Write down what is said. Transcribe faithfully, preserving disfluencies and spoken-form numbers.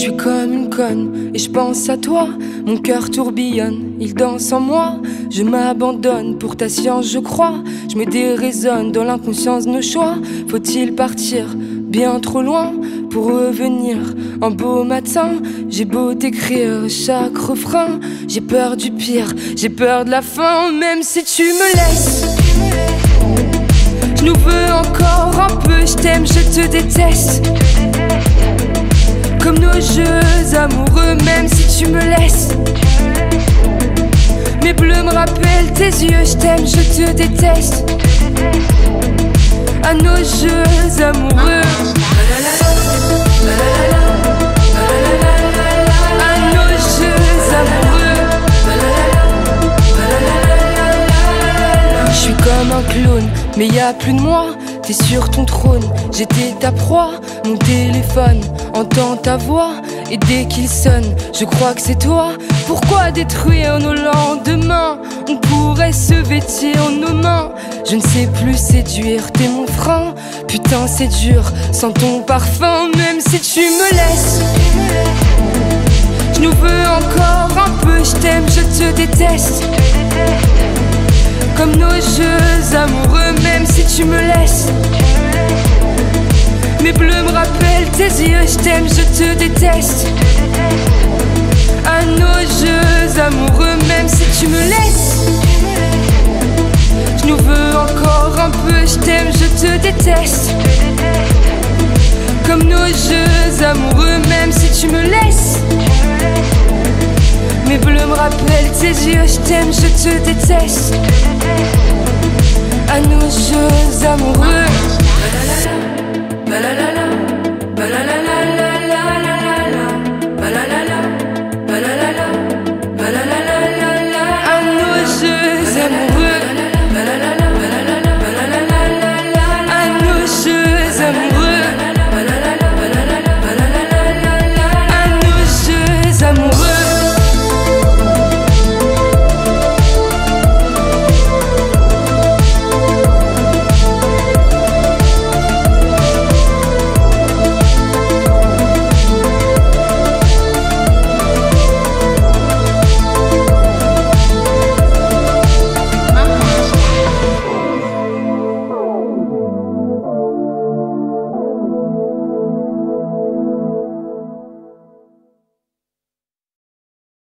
suis comme une conne et je pense à toi. Mon cœur tourbillonne, il danse en moi. Je m'abandonne pour ta science, je crois. Je me déraisonne dans l'inconscience de nos choix. Faut-il partir bien trop loin pour revenir un beau matin? J'ai beau t'écrire chaque refrain, j'ai peur du pire, j'ai peur de la fin. Même si tu me laisses, je nous veux encore un peu. Je t'aime, je te déteste, comme nos jeux amoureux. Même si tu me laisses, mes bleus me rappellent tes yeux. Je t'aime, je te déteste, à nos jeux amoureux. À nos jeux amoureux. Je suis comme un clone, mais y a plus de moi. T'es sur ton trône, j'étais ta proie. Mon téléphone entend ta voix, et dès qu'il sonne, je crois que c'est toi. Pourquoi détruire nos lendemains? On pourrait se vêtir nos mains. Je ne sais plus séduire, t'es mon frein. Putain c'est dur, sans ton parfum. Même si tu me laisses, je nous veux encore un peu. Je t'aime, je te déteste, comme nos jeux amoureux. Même si tu me laisses, mes bleus me rappellent tes yeux. Je t'aime, je te déteste, à nos jeux amoureux. Même si tu me laisses, je nous veux encore un peu. Je t'aime, je te déteste, comme nos jeux amoureux. Même si tu me laisses, mes bleus me rappellent tes yeux. Je t'aime, je te déteste, à nos jeux amoureux. La la la la, la la la.